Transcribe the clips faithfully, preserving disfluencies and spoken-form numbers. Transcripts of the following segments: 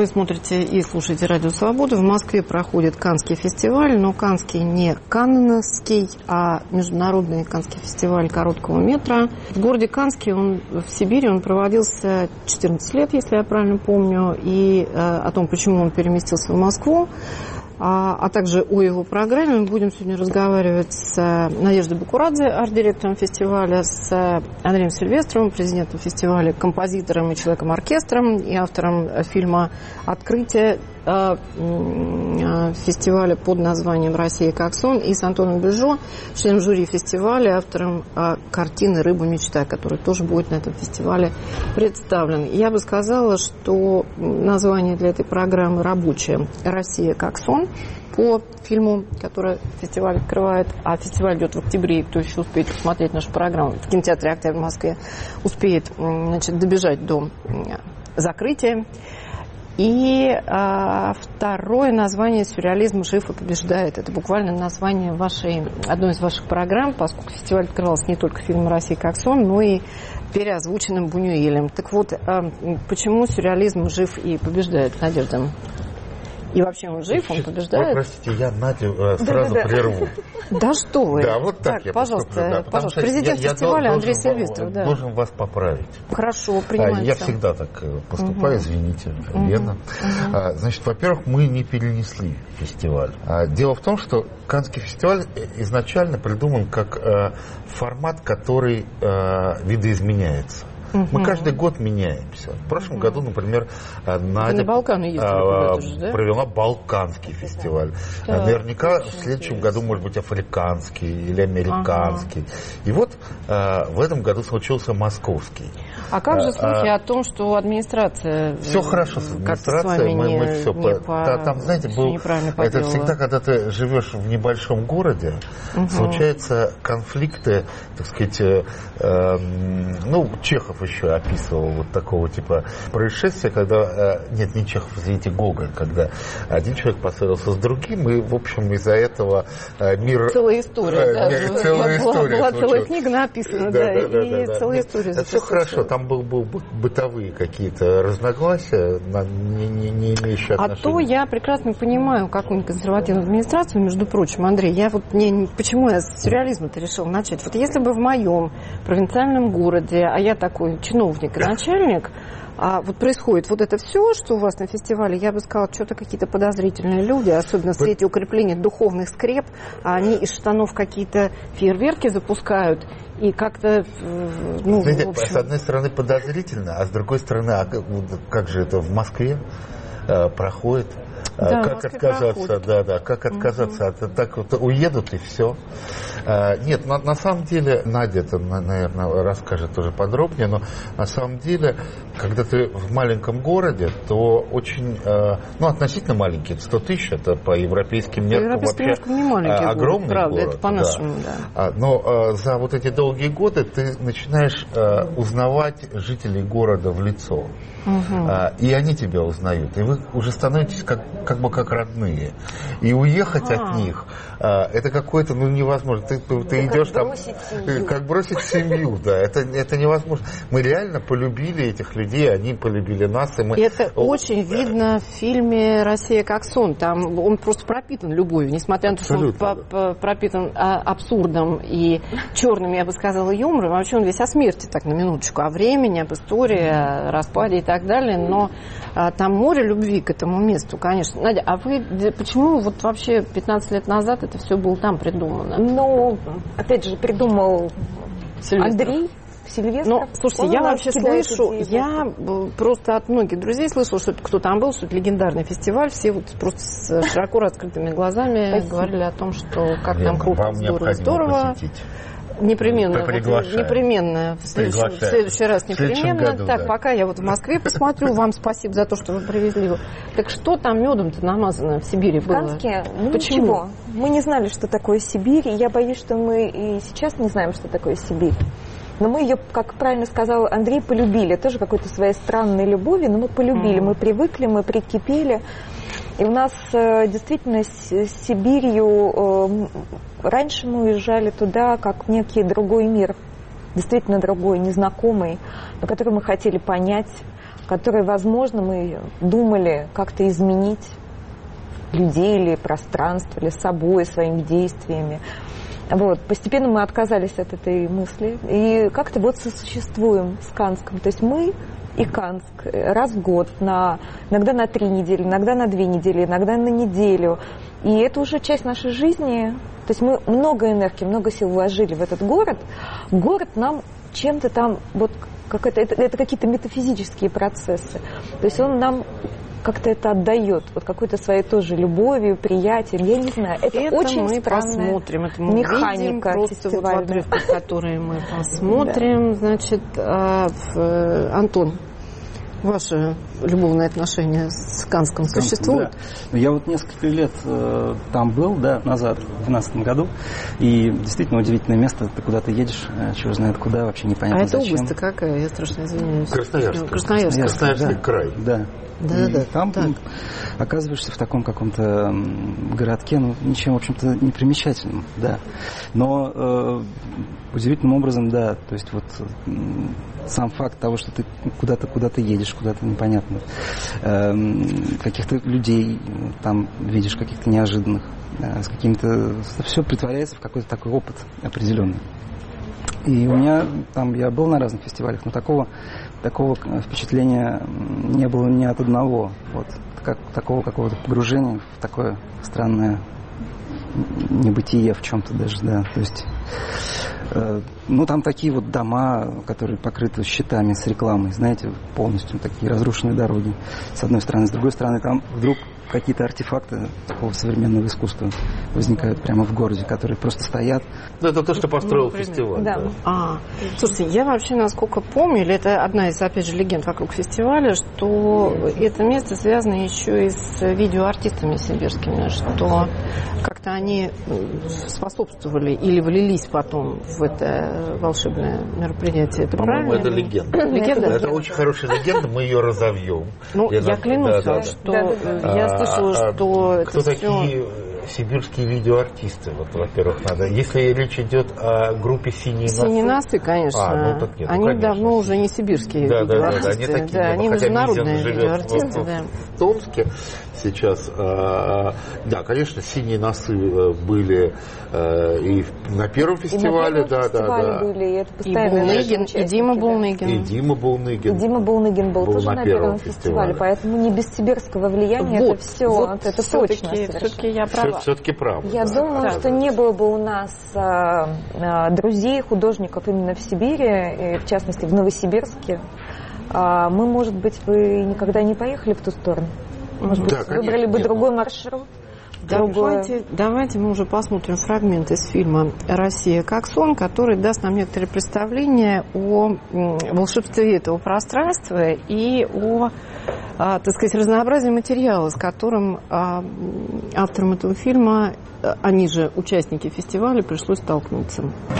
Вы смотрите и слушаете «Радио Свобода». В Москве проходит Каннский фестиваль, но Каннский не каннский, а Международный Каннский фестиваль короткого метра. В городе Каннский, он в Сибири, он проводился четырнадцать лет, если я правильно помню, и э, о том, почему он переместился в Москву, а, а также о его программе мы будем сегодня разговаривать с Надеждой Бакурадзе, арт-директором фестиваля, с Андреем Сильвестровым, президентом фестиваля, композитором и человеком-оркестром и автором фильма «Открытие» фестиваля под названием «Россия как сон», и с Антоном Бежо, членом жюри фестиваля, автором картины «Рыба мечта», которая тоже будет на этом фестивале представлен. Я бы сказала, что название для этой программы рабочее «Россия как сон», по фильму, который фестиваль открывает, а фестиваль идет в октябре, и кто еще успеет посмотреть нашу программу в кинотеатре «Октябрь» в Москве, успеет, значит, добежать до закрытия. И а, второе название «Сюрреализм жив и побеждает». Это буквально название вашей, одной из ваших программ, поскольку фестиваль открывался не только фильмом «Россия как сон», но и переозвученным Бунюэлем. Так вот, а, почему сюрреализм жив и побеждает, Надежда? И вообще он жив, он побеждает. Ой, простите, я Надю э, сразу да, да, прерву. Да что вы. Да, вот так, так я пожалуйста, поступлю, да, пожалуйста. Президент я, фестиваля я Андрей должен, Сильвестров. Да. должен вас поправить. Хорошо, принимается. Я всегда так поступаю, угу. Извините, верно. Угу. Значит, во-первых, мы не перенесли фестиваль. Дело в том, что Каннский фестиваль изначально придуман как формат, который видоизменяется. Мы каждый год меняемся. В прошлом году, например, Надя на Балканы ездила, же, да? провела Балканский фестиваль. Да, наверняка в следующем году, может быть, африканский или американский. Ага. И вот в этом году случился московский. А как же слухи а, о том, что администрация... Все хорошо с администрацией. Мы, не, мы все не по, по, там, знаете, был, это всегда, когда ты живешь в небольшом городе, угу. случаются конфликты, так сказать, э, э, ну, Чехов еще описывал вот такого типа происшествия, когда, э, нет, не Чехов, извините, Гоголь, когда один человек поссорился с другим, и, в общем, из-за этого э, мир... Целая история, э, да. Э, целая была, история. Была целая книга написана, да, да, да, да, и да, да. целая история. Это все хорошо, там был, был бытовые какие-то разногласия, не, не, не имеющие отношения. А то я прекрасно понимаю какую-нибудь консервативную администрацию, между прочим, Андрей, я вот не, почему я с сюрреализма-то решила начать? Вот если бы в моем провинциальном городе, а я такой чиновник и начальник, а вот происходит вот это все, что у вас на фестивале, я бы сказала, что-то какие-то подозрительные люди, особенно в свете укрепления духовных скреп, а они из штанов какие-то фейерверки запускают, и как-то, ну, знаете, в общем... с одной стороны подозрительно, а с другой стороны, а как, как же это в Москве э, проходит? Да, как отказаться, да, да, как отказаться, угу. от, так вот уедут и все. А, нет, на, на самом деле, Надя это, наверное, расскажет уже подробнее, но на самом деле, когда ты в маленьком городе, то очень, ну, относительно маленький, сто тысяч, это по европейским меркам вообще не маленький огромный город, правда, город. Это по-нашему, да. Да. Но а, за вот эти долгие годы ты начинаешь а, узнавать жителей города в лицо. Угу. А, и они тебя узнают. И вы уже становитесь как, как бы как родные. И уехать а. от них, а, это какое-то, ну, невозможно. Ты, ты, ты идешь там... Как бросить семью, да. Это, это невозможно. Мы реально полюбили этих людей, они полюбили нас. И мы... Это О, очень да. видно в фильме «Россия как сон». Там он просто пропитан любовью. Несмотря на то, что он да. пропитан абсурдом и черным, я бы сказала, юмором. Вообще он весь о смерти, так, на минуточку. О времени, об истории, о распаде и так далее, но а, там море любви к этому месту, конечно. Надя, а вы почему вот вообще пятнадцать лет назад это все было там придумано? Ну, опять же, придумал Сильвестров. Андрей Сильвестров. Ну, слушайте, он я вообще слышу, идеи, я просто от многих друзей слышала, что это кто там был, что это легендарный фестиваль, все вот просто с широко раскрытыми глазами Спасибо. говорили о том, что как Лена, там круто, здорово, здорово. Посетить. Непременно, вот, непременно, в следующий, в следующий раз непременно. Году, так, да. Пока я вот в Москве посмотрю, вам спасибо за то, что вы привезли. Так что там медом-то намазано в Сибири было? Каннские? Ну, Почему? Ничего. Мы не знали, что такое Сибирь, и я боюсь, что мы и сейчас не знаем, что такое Сибирь. Но мы ее, как правильно сказал Андрей, полюбили. Тоже какой-то своей странной любовью, но мы полюбили, mm. мы привыкли, мы прикипели. И у нас э, действительно с, с Сибирью, э, раньше мы уезжали туда как в некий другой мир, действительно другой, незнакомый, но который мы хотели понять. которые, возможно, мы думали как-то изменить людей или пространство, или собой, своими действиями. Вот. Постепенно мы отказались от этой мысли и как-то вот сосуществуем с Канском. То есть мы и Канск раз в год, на, иногда на три недели, иногда на две недели, иногда на неделю. И это уже часть нашей жизни. То есть мы много энергии, много сил вложили в этот город. Город нам чем-то там, вот как это, это, это какие-то метафизические процессы. То есть он нам как-то это отдает, вот какой-то своей тоже любовью, приятием, я не знаю. Это, это очень мы странная посмотрим, это мы механика видим, просто вот в отрывках, которые мы посмотрим. Значит, Антон, ваше любовное отношение с Канском существует? Да. Я вот несколько лет э, там был, да, назад, в две тысячи двенадцатом году, и действительно удивительное место, ты куда-то едешь, э, чего знает куда, вообще непонятно а зачем. А это область-то какая? Я страшно извиняюсь. Красноярск. Красноярск. Красноярский да. край. Да. Да, и да, там так. оказываешься в таком каком-то городке, ну, ничем, в общем-то, не примечательным, да. Но э, удивительным образом, да, то есть вот э, сам факт того, что ты куда-то куда-то едешь, куда-то непонятно, э, каких-то людей там видишь, каких-то неожиданных, э, с какими-то... Все притворяется в какой-то такой опыт определенный. И у меня там, я был на разных фестивалях, но такого, такого впечатления не было ни от одного. Вот, как, такого какого-то погружения в такое странное небытие в чем-то даже, да. То есть, э, ну, там такие вот дома, которые покрыты щитами с рекламой, знаете, полностью такие разрушенные дороги, с одной стороны. С другой стороны, там вдруг какие-то артефакты такого современного искусства возникают прямо в городе, которые просто стоят. Ну, это то, что построил ну, фестиваль. Да. Да. А, слушайте, я вообще, насколько помню, или это одна из, опять же, легенд вокруг фестиваля, что это место связано еще и с видеоартистами сибирскими, что как-то они способствовали или влились потом в это волшебное мероприятие. Это По-моему, правильно? это легенда. Легенда? Это очень хорошая легенда, мы ее разовьем. Ну, я, я клянусь, да, да, что да. я слышала, а, что а, это кто все... такие сибирские видеоартисты? Вот, во-первых, надо. Если речь идет о группе «Синие носы». «Синие носы», конечно. А, ну, так нет, они ну, конечно. давно уже не сибирские да, видеоартисты. Да, да, да, они такие. Да, они международные видеоартисты. В, да. в Томске сейчас. Э, да, конечно, «Синие носы» были э, и на первом фестивале. И на первом да, фестивале да, да. были. И, это и Булныгин, и Дима Булныгин. И Дима Булныгин. И Дима Булныгин был, был тоже на первом фестивале. фестивале. Поэтому не без сибирского влияния вот, это все. Вот, это все-таки, точно. Все-таки я права. Все-таки права. Я да. думаю, да, что да. не было бы у нас а, а, друзей, художников именно в Сибири, и в частности в Новосибирске. А, мы, может быть, бы никогда не поехали в ту сторону. Может быть, да, конечно, выбрали бы нет. другой маршрут. Давайте, давайте мы уже посмотрим фрагмент из фильма «Россия как сон», который даст нам некоторые представления о волшебстве этого пространства и о, а, так сказать, разнообразии материала, с которым а, авторам этого фильма, они же участники фестиваля, пришлось столкнуться.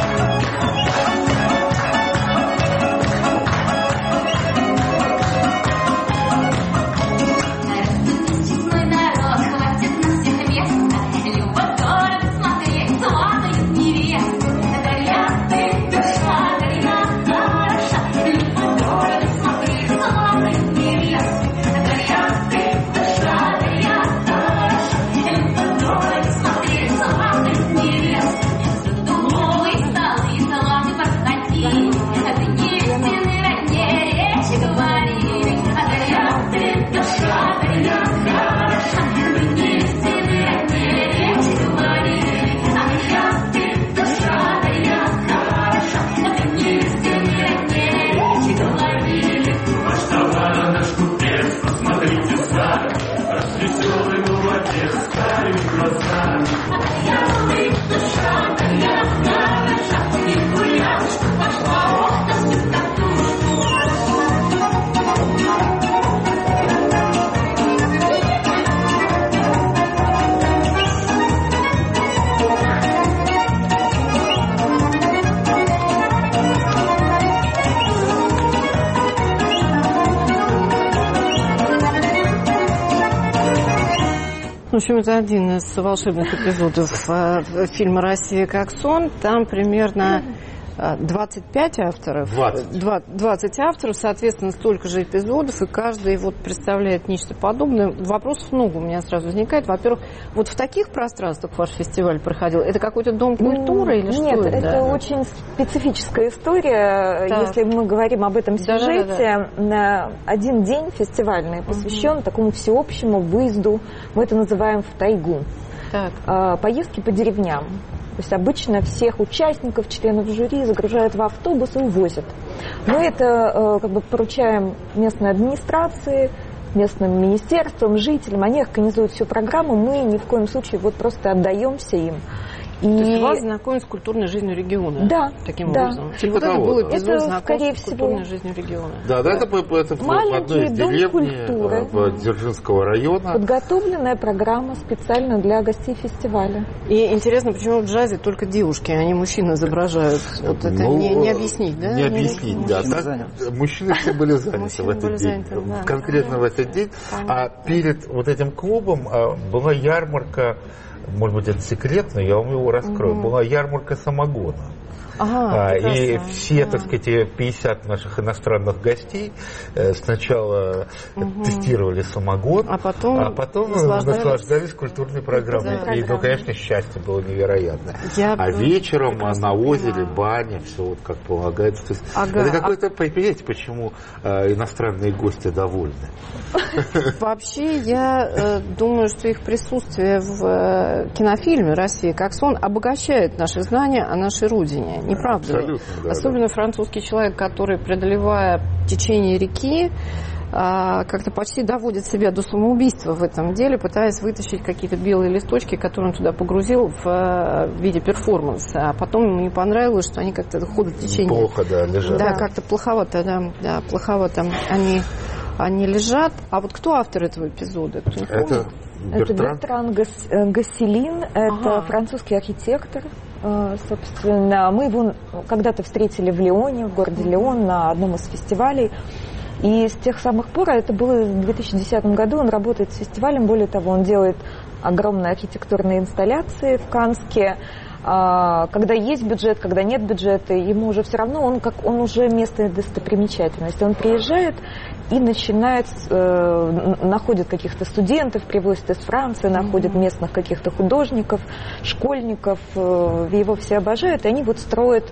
В общем, это один из волшебных эпизодов фильма «Россия как сон». Там примерно двадцать пять авторов, двадцать. двадцать авторов, соответственно, столько же эпизодов, и каждый вот представляет нечто подобное. Вопросов много у меня сразу возникает. Во-первых, вот в таких пространствах ваш фестиваль проходил, это какой-то дом культуры или Нет, что это? Нет, это очень специфическая история. Так. Если мы говорим об этом сюжете, да, да, да. один день фестивальный посвящен угу. такому всеобщему выезду, мы это называем в тайгу. Так. Поездки по деревням. То есть обычно всех участников, членов жюри загружают в автобус и увозят. Мы это как бы поручаем местной администрации, местным министерствам, жителям. Они организуют всю программу, мы ни в коем случае вот просто отдаемся им. И... То есть вас знакомят с культурной жизнью региона? Да. Таким да. образом? Типа вот это был эпизод это, знакомства с всего... культурной жизнью региона? Да, да, это, это в одной из деревни в Дзержинского района. Подготовленная программа специально для гостей фестиваля. И интересно, почему в джазе только девушки, а не мужчины изображают? Вот это ну, не, не объяснить, да? Не объяснить, не, да. Мужчины, так, мужчины все были заняты в этот день. Заняты, да. Конкретно да. в этот день. А перед вот этим клубом была ярмарка. Может быть, это секретно, я вам его раскрою. Угу. Была ярмарка самогона. Ага, а, и все, да. так сказать, пятьдесят наших иностранных гостей сначала угу. тестировали самогон, а потом, а потом наслаждались, наслаждались культурной программой. Да, и, ну, конечно, счастье было невероятное. Я а вечером на озере, понимаю. баня, все вот как полагается. То есть, ага. Это какой-то, понимаете, почему иностранные гости довольны? Вообще, я думаю, что их присутствие в кинофильме «Россия как сон» обогащает наши знания о нашей родине. Не правда ли? Да, Особенно да. французский человек, который, преодолевая течение реки, как-то почти доводит себя до самоубийства в этом деле, пытаясь вытащить какие-то белые листочки, которые он туда погрузил в виде перформанса. А потом ему не понравилось, что они как-то ходят в течение... Плохо, да, лежат. Да, как-то плоховато, да, да, плоховато они, они лежат. А вот кто автор этого эпизода? Кто не помнит? Это... Это Бертран Гасселин, это ага. французский архитектор. Собственно, мы его когда-то встретили в Лионе, в городе Лион, на одном из фестивалей. И с тех самых пор, это было в две тысячи десятом году, он работает с фестивалем. Более того, он делает огромные архитектурные инсталляции в Канске. Когда есть бюджет, когда нет бюджета, ему уже все равно, он, как, он уже местная достопримечательность. Он приезжает и начинает, э, находит каких-то студентов, привозит из Франции, находит местных каких-то художников, школьников, э, его все обожают, и они вот строят,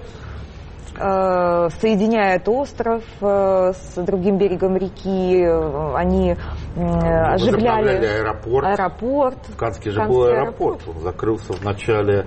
э, соединяют остров э, с другим берегом реки, э, они э, оживляли аэропорт. аэропорт. В Канске же был аэропорт, аэропорт, он закрылся в начале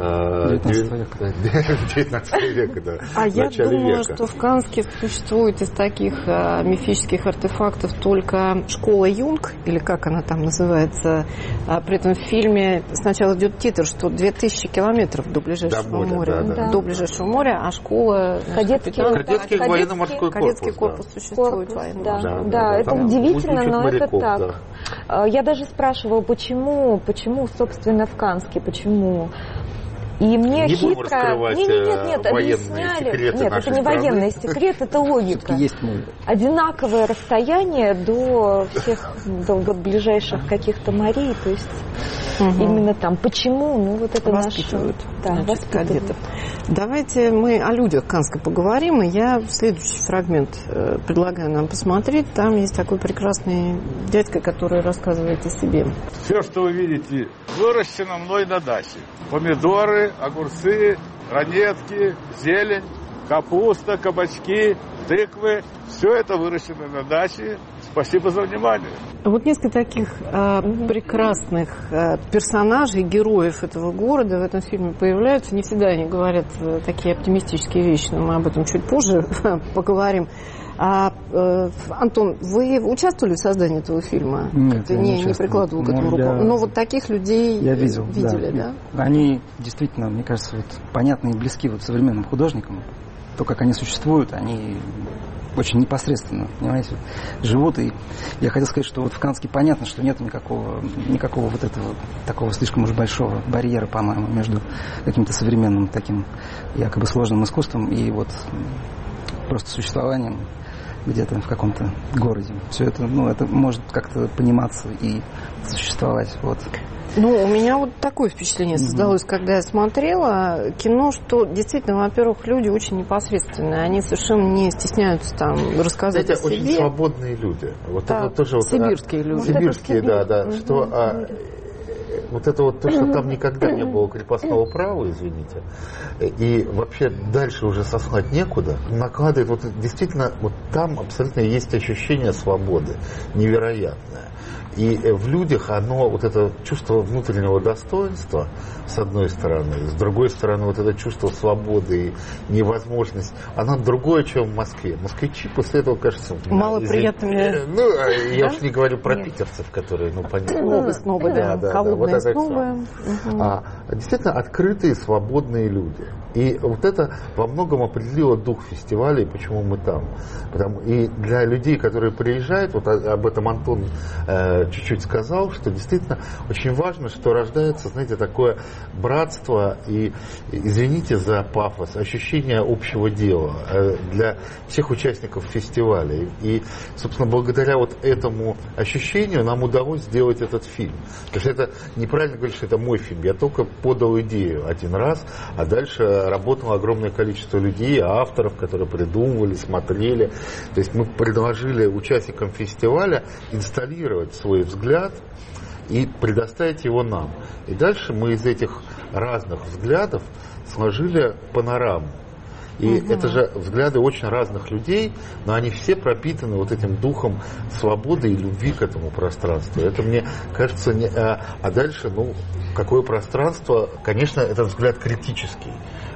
девятнадцатого века. Да, а я думала, века. что в Канске существует из таких э, мифических артефактов только школа Юнг, или как она там называется. А при этом в фильме сначала идет титр, что две тысячи километров до ближайшего до моря, моря да, да. до ближайшего моря, а школа... Кадетский, кадетский военно-морской корпус. Кадетский корпус да. существует. Корпус, да, да, да, да, это удивительно, но моряков, это так. Да. Я даже спрашивала, почему, почему, собственно, в Канске, почему... И мне не хитро... Нет, нет, нет, объясняли. Нет, это не военный секрет, это логика. Есть одинаковое расстояние до всех, до вот ближайших каких-то морей, то есть угу. именно там. Почему? Ну, вот это воспитывают. Наше... Да, значит, кадетов. Давайте мы о людях Канска поговорим, и я следующий фрагмент предлагаю нам посмотреть. Там есть такой прекрасный дядька, который рассказывает о себе. Все, что вы видите, выращено мной на даче. Помидоры, огурцы, ранетки, зелень, капуста, кабачки, тыквы. Все это выращено на даче. Спасибо за внимание. Вот несколько таких э, прекрасных э, персонажей, героев этого города в этом фильме появляются. Не всегда они говорят э, такие оптимистические вещи, но мы об этом чуть позже поговорим. А, э, Антон, вы участвовали в создании этого фильма? Нет, Ты не, не, не прикладывал к этому руку. Я... Но вот таких людей я видел, видели, да. да? Они действительно, мне кажется, вот, понятны и близки вот современным художникам. То, как они существуют, они очень непосредственно, понимаете, живут. И я хотел сказать, что вот в Канске понятно, что нет никакого, никакого вот этого такого слишком уж большого барьера, по-моему, между каким-то современным таким якобы сложным искусством и вот просто существованием где-то в каком-то городе. Все это, ну, это может как-то пониматься и существовать. Вот. Ну, у меня вот такое впечатление создалось, mm-hmm. когда я смотрела кино, что действительно, во-первых, люди очень непосредственные, они совершенно не стесняются там рассказать Знаете, о себе. очень свободные люди. Вот да, это тоже сибирские вот, люди. Сибирские, да, да. Mm-hmm. Что, а, вот это вот то, что там никогда не было крепостного права, извините, и вообще дальше уже сослать некуда, накладывает, вот действительно, вот там абсолютно есть ощущение свободы, невероятное. И в людях оно, вот это чувство внутреннего достоинства, с одной стороны, с другой стороны, вот это чувство свободы и невозможность, оно другое, чем в Москве. Москвичи после этого, кажется, малоприятными. Ну, я уж не говорю про питерцев, которые, ну, понятно. Снобы, снобы, да, да, холодные да, вот снобы. Угу. А, действительно, открытые, свободные люди. И вот это во многом определило дух фестиваля и почему мы там. Потому, и для людей, которые приезжают, вот об этом Антон э, чуть-чуть сказал, что действительно очень важно, что рождается, знаете, такое братство и, извините за пафос, ощущение общего дела э, для всех участников фестиваля. И, собственно, благодаря вот этому ощущению нам удалось сделать этот фильм. То есть это неправильно говорить, что это мой фильм. Я только подал идею один раз, а дальше работало огромное количество людей, авторов, которые придумывали, смотрели. То есть мы предложили участникам фестиваля инсталлировать свой взгляд и предоставить его нам. И дальше мы из этих разных взглядов сложили панораму. И угу. это же взгляды очень разных людей, но они все пропитаны вот этим духом свободы и любви к этому пространству. Это мне кажется... Не... А дальше, ну, какое пространство? Конечно, этот взгляд критический,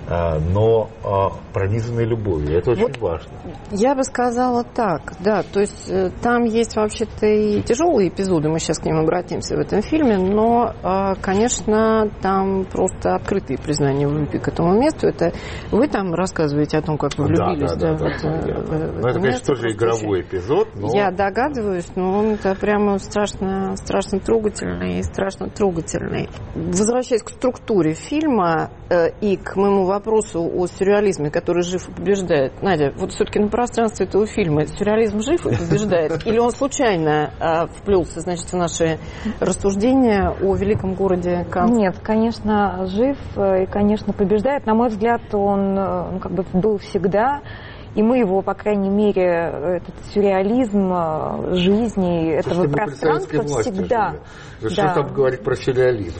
но пронизанный любовью. Это очень вот важно. Я бы сказала так, да, то есть там есть вообще-то и тяжелые эпизоды, мы сейчас к ним обратимся в этом фильме, но, конечно, там просто открытые признания в любви к этому месту. Это вы там рассказываете о том, как вы влюбились. Да, да, да, да, вот, да, в, да. В Ну, это, конечно, место. тоже игровой эпизод. Но... Я догадываюсь, но он это прямо страшно, страшно трогательный и страшно трогательный. Возвращаясь к структуре фильма э, и к моему вопросу о сюрреализме, который жив и побеждает. Надя, вот все-таки на пространстве этого фильма сюрреализм жив и побеждает? Или он случайно э, вплелся, значит, в наши рассуждения о великом городе Канн? Нет, конечно, жив и, конечно, побеждает. На мой взгляд, он ну, как бы был всегда. И мы его, по крайней мере, этот сюрреализм жизни, этого пространства всегда... Да. Что там говорить про сюрреализм?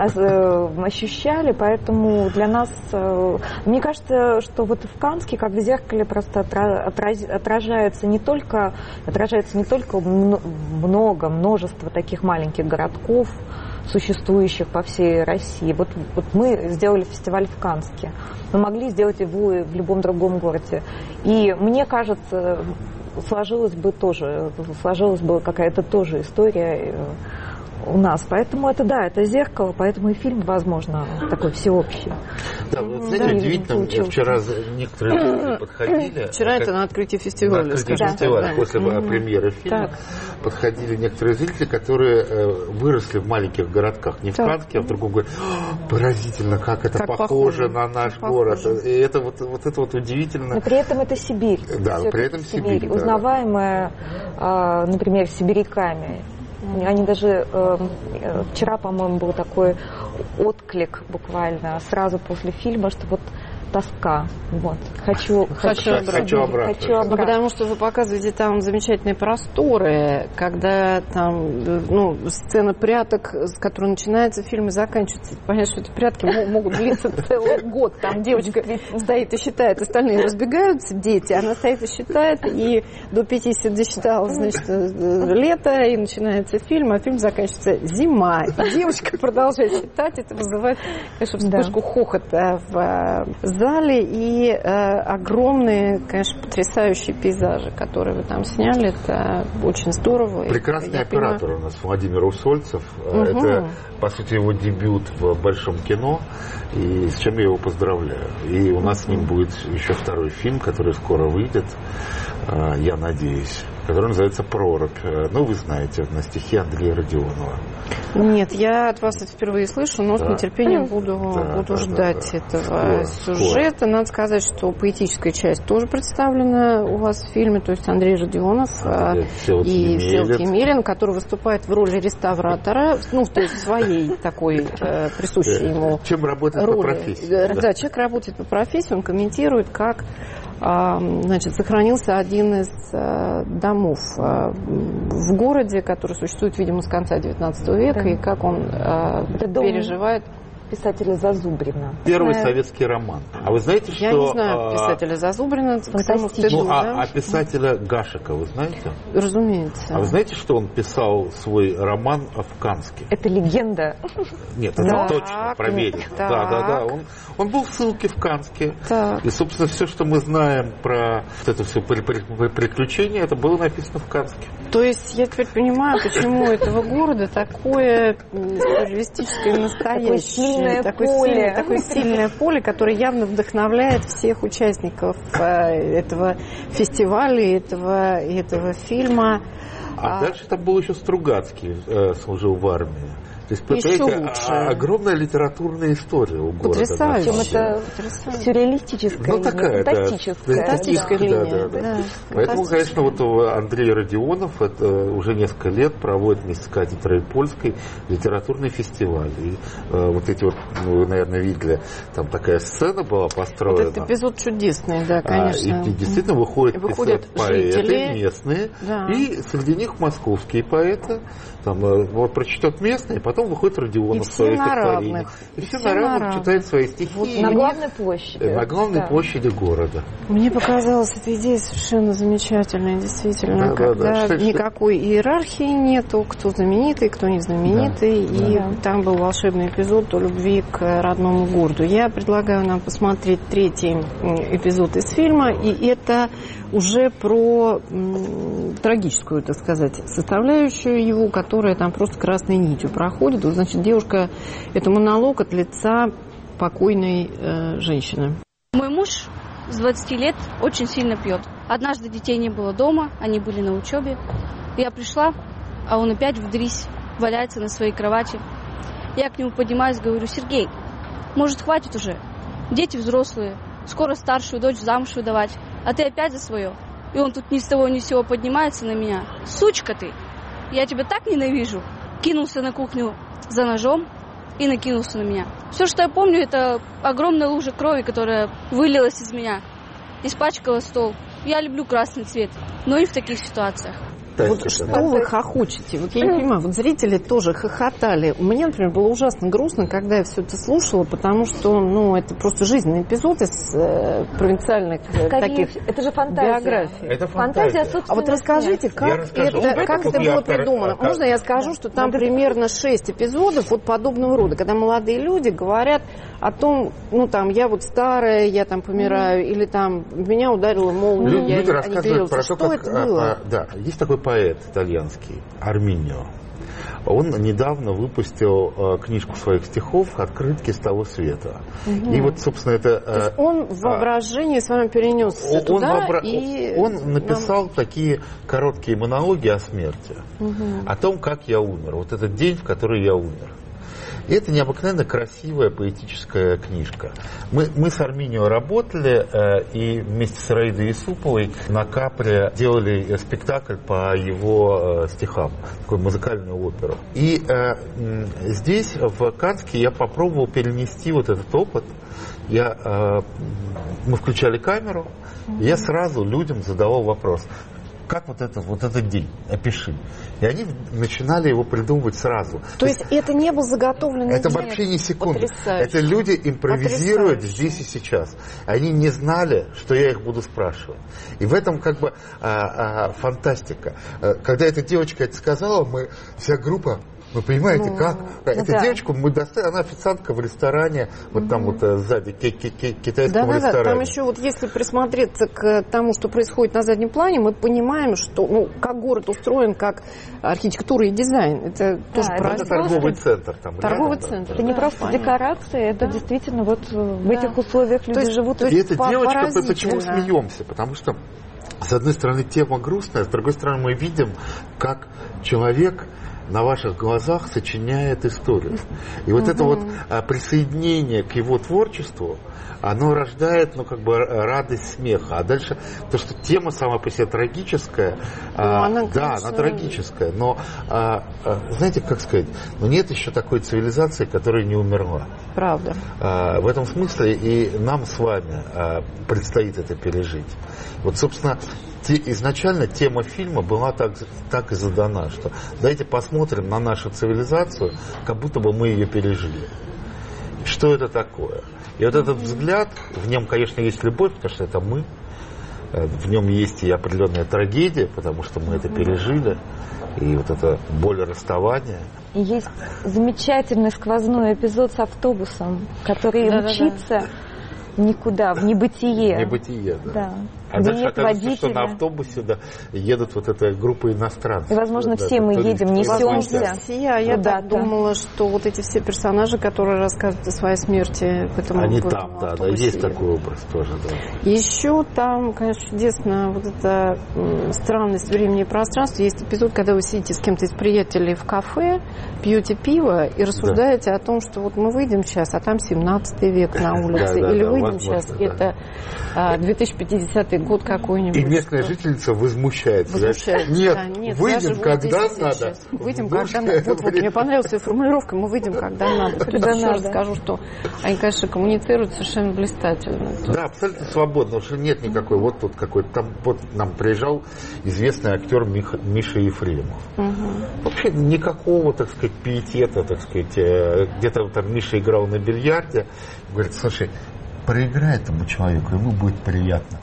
Ощущали, поэтому для нас... Мне кажется, что вот в Каннске, как в зеркале, просто отражается не только, отражается не только много, множество таких маленьких городков, существующих по всей России. Вот, вот мы сделали фестиваль в Каннске. Мы могли сделать его и в любом другом городе. И мне кажется, сложилась бы тоже, сложилась бы какая-то тоже история у нас. Поэтому это, да, это зеркало, поэтому и фильм, возможно, такой всеобщий. Да, вы знаете, да, удивительно, вчера некоторые люди подходили... Вчера как, это на открытии фестиваля. На открытии фестиваля, да. После mm-hmm. премьеры фильма, так. подходили некоторые зрители, которые э, выросли в маленьких городках. Не в Каннске, а в другом городе. поразительно, как это как похоже, похоже на наш как город. Похоже. И это вот, вот это вот удивительно. Но при этом это Сибирь. Да, при этом Сибирь. Сибирь да. Узнаваемая, э, например, сибиряками. Они даже э, вчера, по-моему, был такой отклик буквально сразу после фильма, что вот тоска. Вот. Хочу, хочу, хочу, хочу обратно. Хочу обратно. Ну, потому что вы показываете там замечательные просторы, когда там, ну, сцена пряток, с которой начинается фильм и заканчивается. Понятно, что эти прятки могут длиться целый год. Там девочка стоит и считает, остальные разбегаются, дети, она стоит и считает, и до пятидесяти досчитала, значит, лето, и начинается фильм, а фильм заканчивается зима. И девочка продолжает считать, это вызывает, конечно, вспышку да. хохота в зале и э, огромные, конечно, потрясающие пейзажи, которые вы там сняли. Это очень здорово. Прекрасный оператор понимаю. У нас Владимир Усольцев. Угу. Это, по сути, его дебют в большом кино, и с чем я его поздравляю. И у нас с ним будет еще второй фильм, который скоро выйдет, я надеюсь. который называется «Прорубь». Ну, вы знаете, на стихи Андрея Родионова. Нет, я от вас это впервые слышу, но да. с нетерпением буду, да, буду да, ждать да, да. этого Скоро, сюжета. скоро. Надо сказать, что поэтическая часть тоже представлена у вас в фильме, то есть Андрей Родионов а, и Всеволод Емелин, который выступает в роли реставратора, ну, то есть своей такой э, присущей ему Чем работает роли. по профессии. Да, да. да, человек работает по профессии, он комментирует, как значит, сохранился один из э, домов э, в городе, который существует, видимо, с конца девятнадцатого века, да. И как он э, переживает. Писателя Зазубрина. Первый да. советский роман. А вы знаете, что... Я не знаю писателя Зазубрина. Фантастический. Ну, а, да? а писателя Гашека вы знаете? Разумеется. А вы знаете, что он писал свой роман в Канске? Это легенда. Нет, это так, точно, проверено. Так. Да, да, да. Он, он был в ссылке в Канске. Так. И, собственно, все, что мы знаем про вот это все приключение, это было написано в Канске. То есть я теперь понимаю, почему у этого города такое сюрреалистическое настоящее. Такое сильное такое поле. Сильное, такое сильное поле, которое явно вдохновляет всех участников этого фестиваля, этого, этого фильма. А, а дальше там был еще Стругацкий, э, служил в армии. То есть, представляете, а, огромная литературная история у города. Потрясающе. Это сюрреалистическая, ну, такая, фантастическая. Да, фантастическая да, линия. Да, да, да. Да, поэтому, конечно, вот Андрей Родионов это уже несколько лет проводит вместе с кафедрой польской литературный фестиваль. И э, вот эти вот, ну, вы, наверное, видели, там такая сцена была построена. Вот этот эпизод чудесный, да, конечно. А, и, и действительно выходят, выходят поэты жители местные, да. И среди них московские поэты. Там, вот прочтет местные, потом выходит Родионов в своих стихотворениях. И все на равных читают свои стихи. Вот на главной площади. На главной да. площади города. Мне показалась эта идея совершенно замечательной, действительно, да, когда да, да. Что, никакой что? иерархии нету, кто знаменитый, кто не знаменитый, да. И да. Там был волшебный эпизод о любви к родному городу. Я предлагаю нам посмотреть третий эпизод из фильма, и это уже про м, трагическую, так сказать, составляющую его, которая там просто красной нитью проходит. Вот, значит, девушка, это монолог от лица покойной э, женщины. Мой муж с двадцати лет очень сильно пьет. Однажды детей не было дома, они были на учебе. Я пришла, а он опять в дрись валяется на своей кровати. Я к нему поднимаюсь, говорю: Сергей, может, хватит уже? Дети взрослые, скоро старшую дочь замуж выдавать, а ты опять за свое. И он тут ни с того ни с сего поднимается на меня. Сучка ты! Я тебя так ненавижу! Кинулся на кухню за ножом и накинулся на меня. Все, что я помню, это огромная лужа крови, которая вылилась из испачкала стол. Я люблю красный цвет, но и в таких ситуациях. Вот что вы хохочете? Вот я не понимаю, вот зрители тоже хохотали. Мне, например, было ужасно грустно, когда я все это слушала, потому что, ну, это просто жизненный эпизод из э, провинциальных э, таких это же фантазия. биографий. Это фантазия. фантазия а вот расскажите, как расскажу. это, как это было придумано? Как? Можно я скажу, что там примерно шесть эпизодов вот подобного рода, когда молодые люди говорят о том, ну, там, я вот старая, я там помираю, mm. или там, меня ударила молния, Люди, я люди рассказывают про что то, как... это было? А, да, есть такой поэт итальянский, Арминьо. Он недавно выпустил э, книжку своих стихов «Открытки с того света». Угу. И вот, собственно, это... То есть он в воображении а, с вами перенесся он, туда вообра... и... Он написал нам... такие короткие монологи о смерти. Угу. О том, как я умер. Вот этот день, в который я умер. И это необыкновенно красивая поэтическая книжка. Мы, мы с Арминьо работали э, и вместе с Раидой Исуповой на Капре делали спектакль по его э, стихам, такую музыкальную оперу. И э, здесь, в Канске, я попробовал перенести вот этот опыт. Я, э, мы включали камеру, и я сразу людям задавал вопрос: как вот, это, вот этот день, опиши. И они начинали его придумывать сразу. То, То есть, есть это не был заготовленный Это день? вообще не секунда. Потрясающе. Это люди импровизируют Потрясающе. Здесь и сейчас. Они не знали, что я их буду спрашивать. И в этом как бы а, а, фантастика. Когда эта девочка это сказала, мы, вся группа Вы понимаете, Ну, как? ну Эту да. девочку мы достали, она официантка в ресторане, вот там вот э, сзади ки- ки- ки- китайском Да, да, да. ресторане. Там еще вот если присмотреться к тому, что происходит на заднем плане, мы понимаем, что, ну, как город устроен, как архитектура и дизайн. Это тоже это Это праздник. торговый центр. Там Торговый рядом, да. центр. Это не Да, просто понятно. декорации, это Да. действительно вот э, в Да. этих условиях люди есть- живут. то И есть эта по- девочка, поразительно. почему смеемся? Потому что, с одной стороны, тема грустная, с другой стороны, мы видим, как человек на ваших глазах сочиняет историю. И вот это вот а, присоединение к его творчеству, оно рождает, ну, как бы, р- радость смеха. А дальше, то, что тема сама по себе трагическая, а, она, да, конечно, она трагическая, но, а, а, знаете, как сказать, ну, нет еще такой цивилизации, которая не умерла. Правда. А, в этом смысле и нам с вами а, предстоит это пережить. Вот, собственно, те- изначально тема фильма была так, так и задана, что давайте посмотрим на нашу цивилизацию, как будто бы мы ее пережили. Что это такое? И вот этот взгляд, в нем, конечно, есть любовь, потому что это мы. Э, В нем есть и определенная трагедия, потому что мы это пережили. И вот эта боль расставания. И есть замечательный сквозной эпизод с автобусом, который Да-да-да. мчится никуда, в небытие. Небытие, да. Да. А Где дальше нет оказывается, что водителя. на автобусе, да, едут вот эта группа иностранцев. И, возможно, Да, все да, мы туристы. едем, несемся. Возможно, все. А я так Куда-то. думала, что вот эти все персонажи, которые рассказывают о своей смерти, в этом Они в этом там, да, да, автобусе. есть такой образ тоже, да. Еще там, конечно, чудесно вот эта м, странность времени и пространства. Есть эпизод, когда вы сидите с кем-то из приятелей в кафе, пьете пиво и рассуждаете о том, что вот мы выйдем сейчас, а там семнадцатый век на улице. Да, да, Или да, выйдем возможно, сейчас, да. это а, две тысячи пятидесятый год какой-нибудь. И местная что- жительница возмущается. Возмущается. Нет, Да, нет, я выйдем, живу когда здесь и надо. сейчас. Выйдем, В когда нужное надо. Вот, вот, время. мне понравилась эта формулировка. Мы выйдем, когда надо. Когда Плюс еще надо. раз скажу, что они, конечно, коммуницируют совершенно блистательно. То Да, абсолютно свободно, потому что нет никакой, вот тут какой-то, там вот нам приезжал известный актер Миха- Миша Ефремов. Вообще никакого, так сказать, пиетета, так сказать, э, где-то там Миша играл на бильярде, говорит, слушай, проиграй этому человеку, ему будет приятно.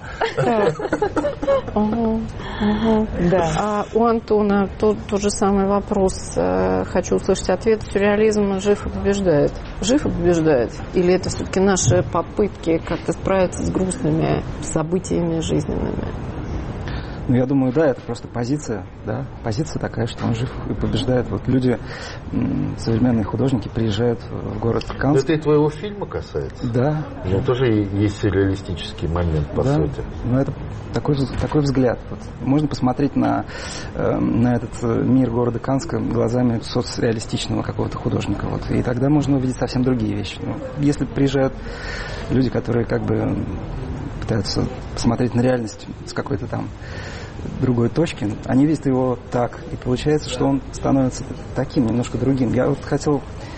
Ага, ага. Да. А у Антона тот, тот же самый вопрос. Э, Хочу услышать ответ. Сюрреализм жив и побеждает. Жив и побеждает? Или это все-таки наши попытки как-то справиться с грустными событиями жизненными? Ну, я думаю, да, это просто позиция, да, позиция такая, что он жив и побеждает. Вот люди, м, современные художники, приезжают в город Но Канск. это и твоего фильма касается. Да, У него тоже есть сюрреалистический момент, по да. сути. Но это такой, такой взгляд. Вот. Можно посмотреть на, э, на этот э, мир города Канска глазами соцреалистичного какого-то художника. Вот. И тогда можно увидеть совсем другие вещи. Ну, если приезжают люди, которые как бы пытаются посмотреть на реальность с какой-то там другой точки, они видят его так, и получается, что он становится таким, немножко другим. Я вот хотел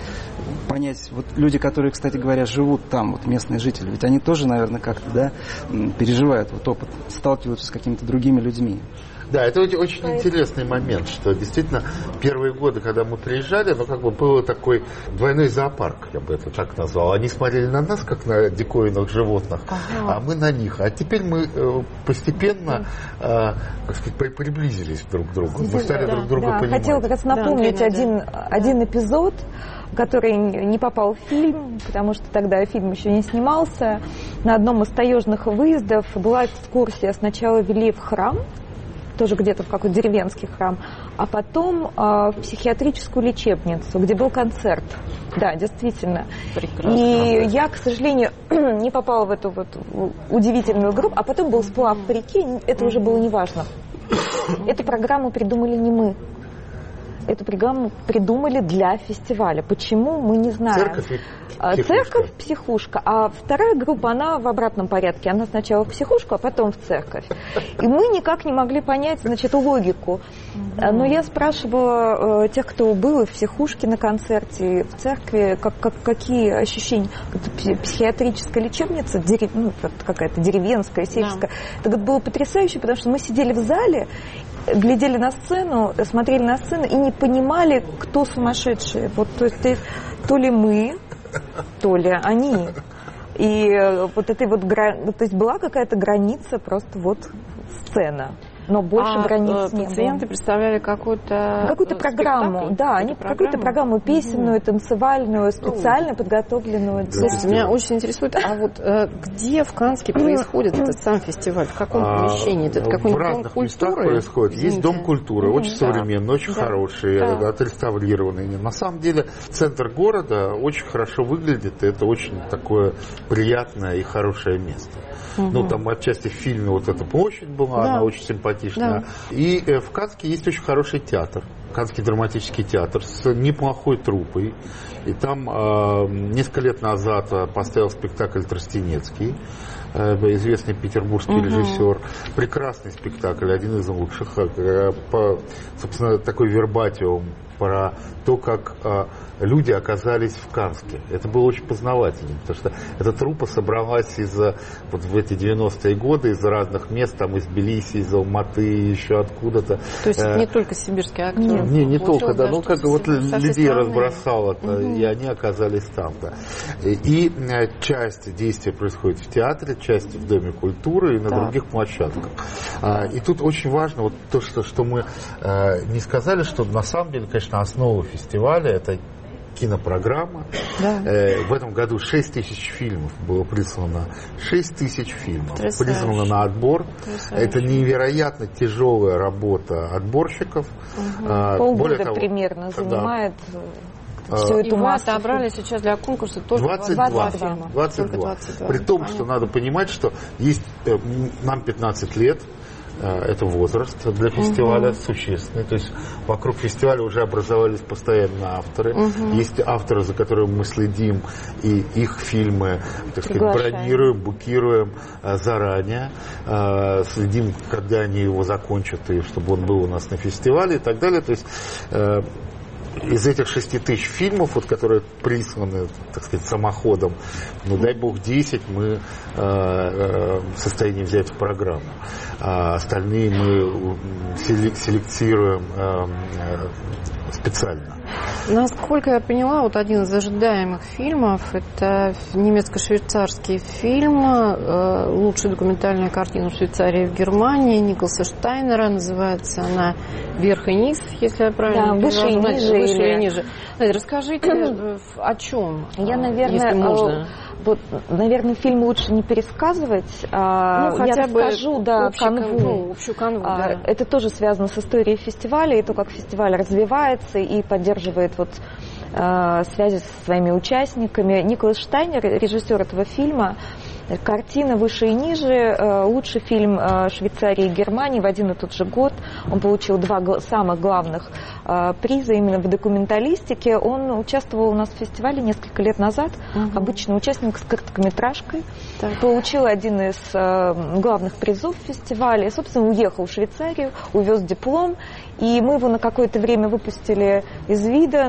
понять, вот люди, которые, кстати говоря, живут там, вот местные жители, ведь они тоже, наверное, как-то, да, м, переживают вот опыт, сталкиваются с какими-то другими людьми. Да, это очень, очень интересный момент, что действительно первые годы, когда мы приезжали, ну как бы был такой двойной зоопарк, я бы это так назвал. Они смотрели на нас, как на диковинных животных, Ага. а мы на них. А теперь мы э, постепенно, э, как сказать, при- приблизились друг к другу. Мы стали Да, друг друга Да, понимать. хотела как раз напомнить Да, один, один эпизод, который не попал в фильм, потому что тогда фильм еще не снимался. На одном из таежных выездов была экскурсия. Сначала вели в храм, тоже где-то в какой-то деревенский храм, а потом э, в психиатрическую лечебницу, где был концерт. Да, действительно. Прекрасно. И я, к сожалению, не попала в эту вот удивительную группу, а потом был сплав по реке, это уже было неважно. Эту программу придумали не мы. Эту программу придумали для фестиваля. Почему, мы не знаем. Церковь и А, психушка. Церковь, психушка. А вторая группа, она в обратном порядке. Она сначала в психушку, а потом в церковь. И мы никак не могли понять, значит, логику. Но я спрашивала э, тех, кто был и в психушке на концерте, и в церкви, как, как, какие ощущения. Это пси- психиатрическая лечебница, дерев... ну, вот какая-то деревенская, сельская. Так это было потрясающе, потому что мы сидели в зале, глядели на сцену, смотрели на сцену и не понимали, кто сумасшедшие. Вот, то есть, ты- то ли мы, то ли они. И э, вот этой вот, гра- то есть была какая-то граница, просто вот сцена. но больше а границ не пациенты было. представляли какую-то... Какую-то программу, спектакль, да, они какую-то программу песенную, танцевальную, специально ну, подготовленную. Слушайте, меня очень интересует, а вот э, где в Канске происходит этот сам фестиваль? В каком помещении? Это какой-нибудь в разных дом местах культуры? происходит. Есть дом культуры, очень да. современный, очень да. хороший, да. отреставрированный. На самом деле центр города очень хорошо выглядит, и это очень такое приятное и хорошее место. Угу. Ну, там отчасти в фильме вот эта площадь была, да. она очень симпатичная. Да. И э, в Канске есть очень хороший театр. Каннский драматический театр с неплохой труппой. И там э, несколько лет назад поставил спектакль Тростенецкий, э, известный петербургский угу. режиссер. Прекрасный спектакль, один из лучших. Э, по, собственно, такой вербатиум про то, как э, люди оказались в Канске. Это было очень познавательно, потому что эта труппа собралась из вот в эти девяностые годы из разных мест, там из Тбилиси, из Алматы, еще откуда-то. То есть э, не только сибирские актеры? Не, не только, да, ну как вот людей страны. разбросало, угу. и они оказались там, да. И, и часть действия происходит в театре, часть в Доме культуры и на да. других площадках. А, и тут очень важно вот то, что, что мы а, не сказали, что на самом деле, конечно, основа фестиваля это кинопрограмма. Да. Э, в этом году шесть тысяч фильмов было прислано. шесть тысяч фильмов Потрясающе. Прислано на отбор. Потрясающе. Это невероятно тяжелая работа отборщиков. Угу. А, Полгода того, примерно занимает да. всю эту и массу. Вы отобрали сейчас для конкурса тоже двадцать два. двадцать два фильма. двадцать два. двадцать два. При том, Понятно. Что надо понимать, что есть нам пятнадцать лет. Это возраст для фестиваля угу. существенный. То есть вокруг фестиваля уже образовались постоянно авторы. Угу. Есть авторы, за которыми мы следим, и их фильмы, так сказать, бронируем, букируем заранее. Следим, когда они его закончат, и чтобы он был у нас на фестивале и так далее. То есть из этих шести тысяч фильмов, вот, которые присланы, так сказать, самоходом, ну, дай бог, десять мы э, э, в состоянии взять в программу. А остальные мы селектируем э, э, специально. Насколько я поняла, вот один из ожидаемых фильмов – это немецко-швейцарский фильм э, «Лучшая документальная картина в Швейцарии и в Германии» Николаса Штайнера. Называется она «Вверх и низ», если я правильно да, выше и ниже. Выше или ниже. Расскажите, о чем, я, наверное, если можно. Вот, наверное, фильм лучше не пересказывать. Ну, хотя я расскажу, да, канву. Ну, общую канву, да. Это тоже связано с историей фестиваля и то, как фестиваль развивается и поддерживает вот, связи со своими участниками. Николас Штайнер, режиссер этого фильма, картина «Выше и ниже», лучший фильм Швейцарии и Германии в один и тот же год. Он получил два самых главных приза именно в документалистике. Он участвовал у нас в фестивале несколько лет назад, угу. обычный участник с короткометражкой. Так. Получил один из главных призов фестиваля и, собственно, уехал в Швейцарию, увез диплом. И мы его на какое-то время выпустили из вида,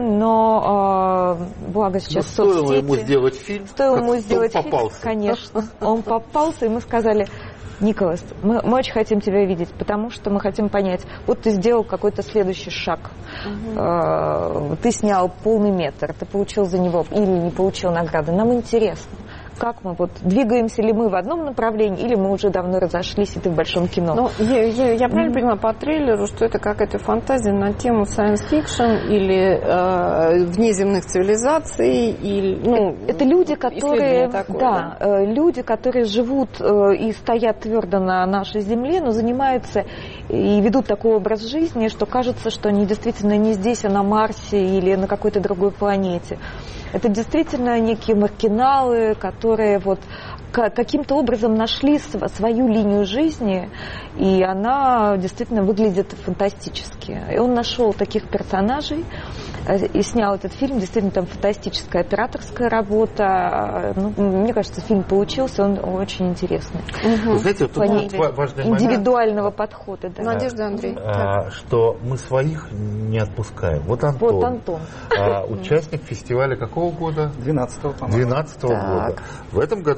но э, благо сейчас но соцсети... Стоило ему сделать фильм, стоило ему сделать он фильм, попался. Конечно. Он попался, и мы сказали: Николас, мы, мы очень хотим тебя видеть, потому что мы хотим понять, вот ты сделал какой-то следующий шаг. Угу. Э, ты снял полный метр, ты получил за него или не получил награды. Нам интересно. Как мы, вот, двигаемся ли мы в одном направлении, или мы уже давно разошлись, и ты в большом кино? Ну, я, я, я правильно mm-hmm. поняла по трейлеру, что это какая-то фантазия на тему science fiction или э, внеземных цивилизаций? Или, ну, это люди, которые, такое, да, да? люди, которые живут э, и стоят твердо на нашей земле, но занимаются и ведут такой образ жизни, что кажется, что они действительно не здесь, а на Марсе или на какой-то другой планете. Это действительно некие маргиналы, которые вот каким-то образом нашли свою линию жизни, и она действительно выглядит фантастически. И он нашел таких персонажей и снял этот фильм. Действительно, там фантастическая операторская работа. Ну, мне кажется, фильм получился, он очень интересный. Угу. Знаете, тут важный момент индивидуального подхода. Да. Надежда, Андрей. А, что мы своих не отпускаем. Вот Антон, вот Антон. А, участник фестиваля какого года? двенадцатого, по-моему. двенадцатого года. В этом году снял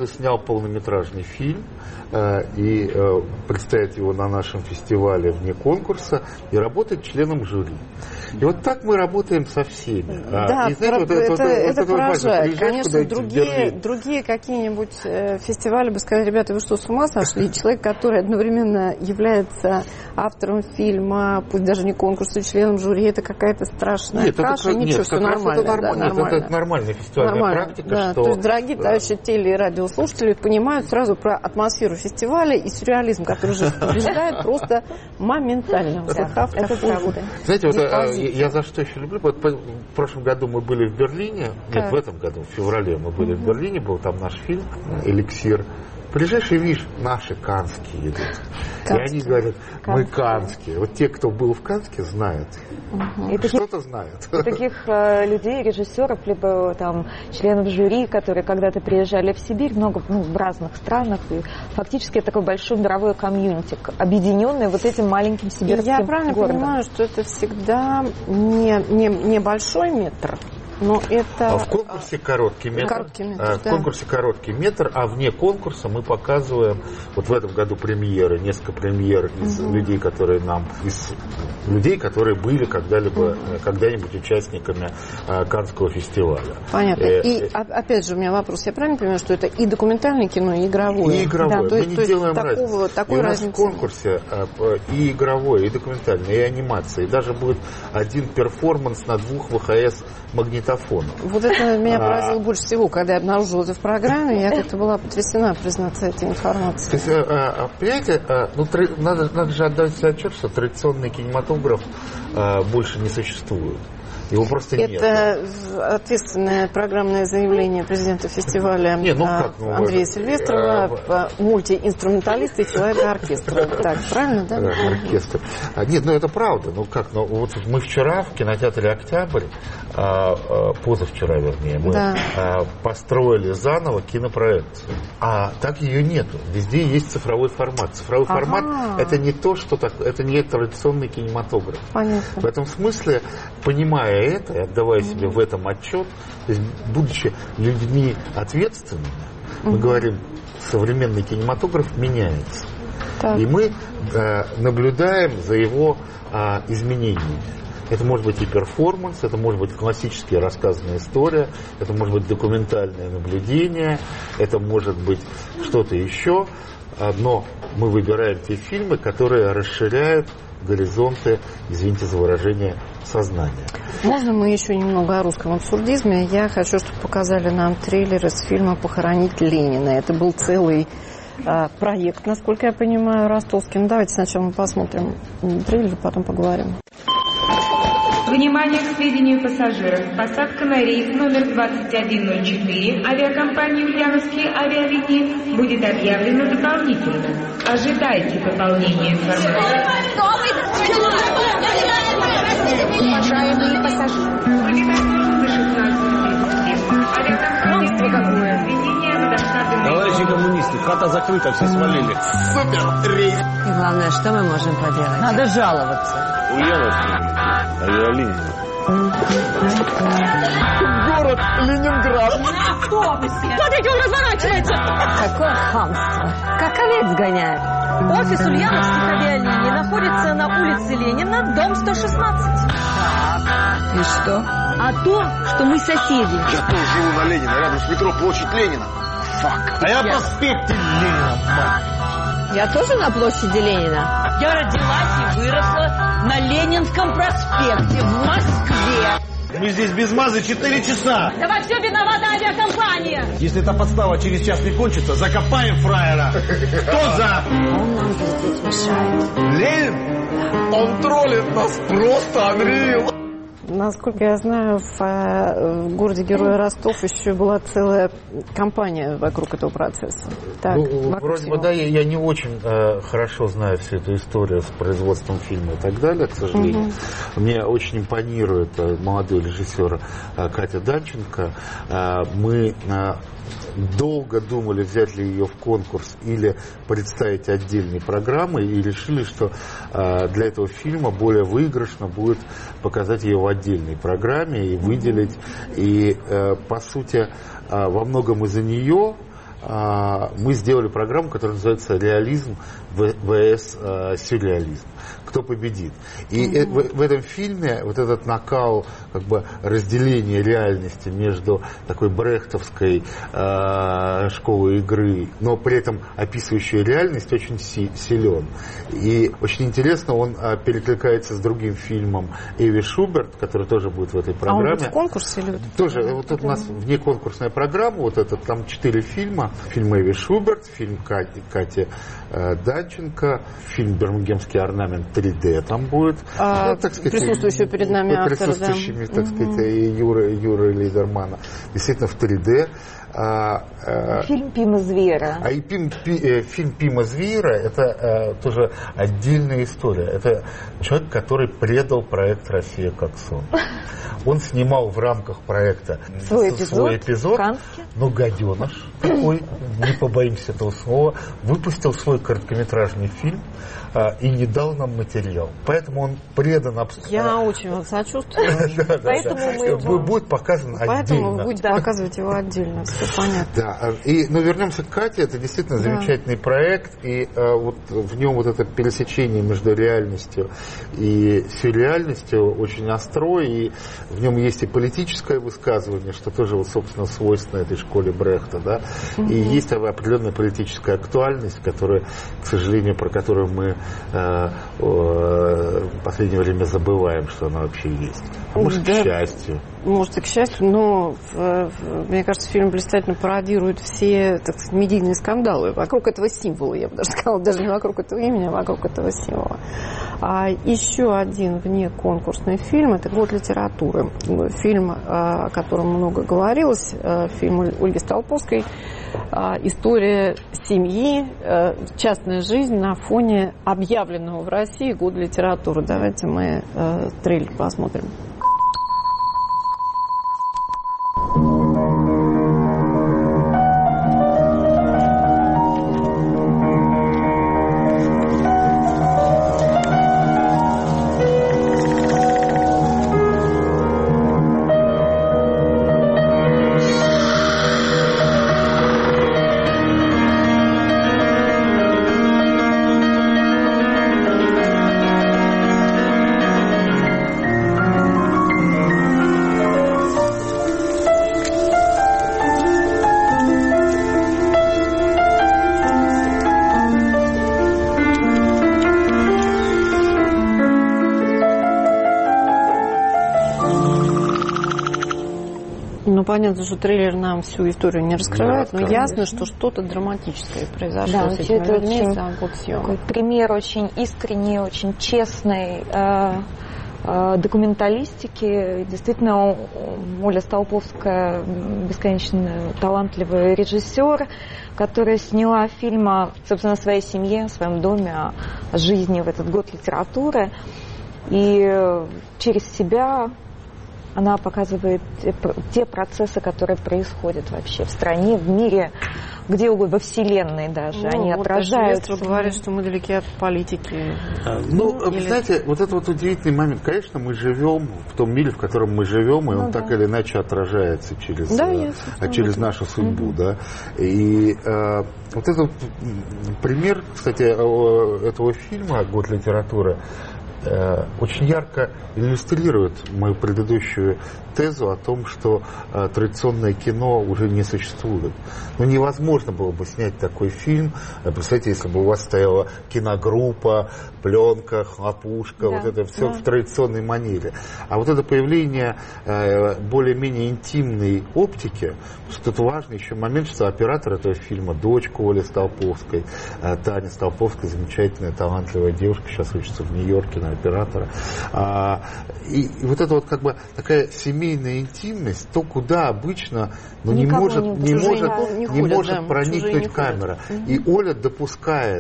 полнометражный фильм э, и э, представить его на нашем фестивале вне конкурса и работать членом жюри. И вот так мы работаем со всеми. Да, и, знаете, это, вот, это, вот, это вот, поражает. вот, Конечно, другие, другие какие-нибудь э, фестивали бы сказали, ребята, вы что, с ума сошли? Человек, который одновременно является автором фильма, пусть даже не конкурса, членом жюри, это какая-то страшная нет, каша. Это, Ничего, нет, все нормально. Это, нормально, да, нет, нормально. это нормальная фестивальная нормально, практика. Да. Что... То есть, дорогие товарищи теле- и радиослушатели понимают сразу про атмосферу фестиваля и сюрреализм, который же побеждает просто моментально. Это, это правда. Знаете, вот я за что еще люблю? Вот в прошлом году мы были в Берлине, нет, в этом году, в феврале мы были в Берлине, был там наш фильм «Эликсир». Приезжаешь и видишь, наши канские идут. Канские. И они говорят, мы канские. Вот те, кто был в Канске, знают. Угу. Что-то знают. И таких э, людей, режиссеров, либо там членов жюри, которые когда-то приезжали в Сибирь, много ну, в разных странах. И фактически это такой большой мировой комьюнити, объединенный вот этим маленьким сибирским городом. Я правильно городом. понимаю, что это всегда не, не, не большой метр, но это... А в конкурсе короткий метр. Короткий метр а, в да. конкурсе короткий метр, а вне конкурса мы показываем, вот в этом году премьеры, несколько премьер из угу. людей, которые нам, из людей, которые были когда-либо, угу. когда-нибудь участниками а, Каннского фестиваля. Понятно. Э, и э, опять же у меня вопрос, я правильно понимаю, что это и документальное кино, и игровое? И игровое. Да, то, мы не то делаем такого, разницы. Такой и у нас разницы. в конкурсе а, и игровое, и документальное, и анимация, и даже будет один перформанс на двух ВХС магнитофонах. Вот это меня поразило а... больше всего, когда я обнаружила это в программе, я как-то была потрясена, признаться, этой информацией. То есть, а, понимаете, а, ну, тр... надо, надо же отдать себе отчет, что традиционный кинематограф а, больше не существует. Его просто это нет. Это ответственное программное заявление президента фестиваля не, ну как, ну, Андрея это, Сильвестрова, а, мультиинструменталист и человек-оркестра. Так, правильно, да? Да, оркестр. А, нет, ну это правда. Ну как, ну вот мы вчера в кинотеатре «Октябрь», а, а, позавчера, вернее, мы да. а, построили заново кинопроекцию. А так ее нету. Везде есть цифровой формат. Цифровой ага. формат это не то, что так, это не традиционный кинематограф. Понятно. В этом смысле, понимая это и отдавая mm-hmm. себе в этом отчет, то есть, будучи людьми ответственными, mm-hmm. мы говорим, современный кинематограф меняется. Так. И мы э, наблюдаем за его э, изменениями. Это может быть и перформанс, это может быть классически рассказанная история, это может быть документальное наблюдение, это может быть что-то еще, но мы выбираем те фильмы, которые расширяют горизонты, извините за выражение, сознания. Можно мы еще немного о русском абсурдизме? Я хочу, чтобы показали нам трейлер из фильма «Похоронить Ленина». Это был целый а, проект, насколько я понимаю, ростовский. Давайте сначала мы посмотрим трейлер, потом поговорим. Внимание к сведению пассажиров. Посадка на рейс номер двадцать один ноль четыре авиакомпании «Ульяновские авиалинии» будет объявлена дополнительно. Ожидайте пополнения информации. Уважаемые пассажиры. Товарищи коммунисты, хата закрыта, все свалили. Супер рейс. И главное, что мы можем поделать? Надо жаловаться. Ульяновские авиалинии. Город Ленинград. На автобусе. Смотрите, он разворачивается. Какое хамство. Как овец гоняют. Офис Ульяновских авиалиний находится на улице Ленина, дом сто шестнадцать. Так, и что? А то, что мы соседи. Я тоже живу на Ленина, рядом с метро площадь Ленина. Фак. А я в проспекте Ленина, мать. Я тоже на площади Ленина. Я родилась и выросла на Ленинском проспекте в Москве. Мы здесь без мазы четыре часа. Да во все виновата авиакомпания. Если эта подстава через час не кончится, закопаем фраера. Кто за? Он нам здесь мешает. Ленин? Он троллит нас просто, Андрей. Насколько я знаю, в, в городе Героя Ростов еще была целая кампания вокруг этого процесса. Так, ну, вроде бы, да, я, я не очень э, хорошо знаю всю эту историю с производством фильма и так далее, к сожалению. Угу. Мне очень импонирует э, молодой режиссер э, Катя Данченко. Э, мы э, долго думали, взять ли ее в конкурс или представить отдельной программой, и решили, что э, для этого фильма более выигрышно будет показать ее в отдельной программе и выделить. И, э, по сути, э, во многом из-за нее мы сделали программу, которая называется «Реализм vs сюрреализм». Кто победит. И mm-hmm. в, в этом фильме вот этот накал, как бы разделение реальности между такой брехтовской э, школой игры, но при этом описывающей реальность, очень си- силен. И очень интересно, он э, перекликается с другим фильмом Эви Шуберт, который тоже будет в этой программе. А он будет в конкурсе или? Тоже. Вот тут у нас внеконкурсная программа, вот это, там четыре фильма. Фильм Эви Шуберт, фильм Кати, Кати э, Данченко, фильм «Бирмингемский орнамент» три дэ там будет. А, ну, так сказать, присутствующие перед нами авторы, присутствующими, да. так угу. сказать, и Юры, Юры Лидермана. Действительно, в три дэ. А, а, фильм «Пима Звера». А и пим, пи, фильм «Пима Звера» это а, тоже отдельная история. Это человек, который предал проект «Россия как сон». Он снимал в рамках проекта свой эпизод, свой эпизод но гаденыш такой, не побоимся этого слова, выпустил свой короткометражный фильм а, и не дал нам материал. Поэтому он предан обсуждению. Я очень вам сочувствую. Поэтому будет показан отдельно. Поэтому вы будете показывать его отдельно, все понятно. Да, и, но вернемся к Кате, это действительно замечательный проект, и вот в нем вот это пересечение между реальностью и сюрреальностью очень остро, и в нем есть и политическое высказывание, что тоже, вот, собственно, свойственно этой школе Брехта, да, угу. и есть определенная политическая актуальность, которая, к сожалению, про которую мы э, в последнее время забываем, что она вообще есть. А может, да, к счастью. Может, и к счастью, но, мне кажется, фильм блистательно пародирует все, так сказать, медийные скандалы вокруг этого символа, я бы даже сказала, даже не вокруг этого имени, а вокруг этого символа. А еще один внеконкурсный фильм – это «Год литературы». Фильм, о котором много говорилось, фильм Ольги Столповской. История семьи, частная жизнь на фоне объявленного в России Года литературы. Давайте мы трейлер посмотрим. Понятно, что трейлер нам всю историю не раскрывает, да, но ясно, что что-то драматическое произошло да, с этими это людьми очень, за год съемок. Пример очень искренний, очень честный э, э, документалистики. Действительно, Оля Столповская бесконечно талантливый режиссер, которая сняла фильм о, собственно, своей семье, о своем доме, о, о жизни в этот год литературы. И через себя она показывает те процессы, которые происходят вообще в стране, в мире, где угодно, во Вселенной даже. Ну, они вот отражают. Вы говорите, что мы далеки от политики. А, ну, или... знаете, вот это вот удивительный момент. Конечно, мы живем в том мире, в котором мы живем, и ну, он да. так или иначе отражается через, да, а, через нашу судьбу. Mm-hmm. Да? И а, вот этот пример, кстати, этого фильма «Год литературы» очень ярко иллюстрирует мою предыдущую тезу о том, что э, традиционное кино уже не существует. Ну, невозможно было бы снять такой фильм, представьте, если бы у вас стояла киногруппа, пленка, хлопушка, да, вот это все да. в традиционной манере. А вот это появление э, более-менее интимной оптики, что тут важный еще момент, что оператор этого фильма, дочка Оли Столповской, э, Таня Столповская, замечательная, талантливая девушка, сейчас учится в Нью-Йорке на оператора. А, и, и вот это вот как бы такая семейная интимность, то, куда обычно ну, не может, не, не может, не, не ходят, может да, проникнуть камера. И Оля допускает